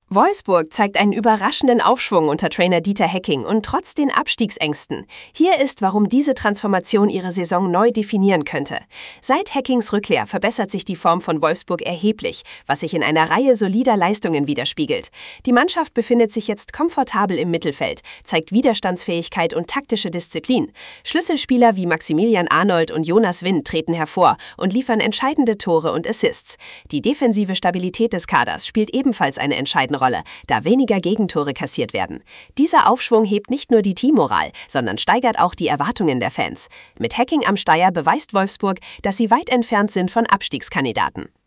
Wolfsburg zeigt einen überraschenden Aufschwung unter Trainer Dieter Hecking und trotz den Abstiegsängsten. Hier ist, warum diese Transformation ihre Saison neu definieren könnte. Seit Heckings Rückkehr verbessert sich die Form von Wolfsburg erheblich, was sich in einer Reihe solider Leistungen widerspiegelt. Die Mannschaft befindet sich jetzt komfortabel im Mittelfeld, zeigt Widerstandsfähigkeit und taktische Disziplin. Schlüsselspieler wie Maximilian Arnold und Jonas Wind treten hervor und liefern entscheidende Tore und Assists. Die defensive Stabilität des Kaders spielt ebenfalls eine entscheidende Rolle, da weniger Gegentore kassiert werden. Dieser Aufschwung hebt nicht nur die Teammoral, sondern steigert auch die Erwartungen der Fans. Mit Hecking am Steuer beweist Wolfsburg, dass sie weit entfernt sind von Abstiegskandidaten.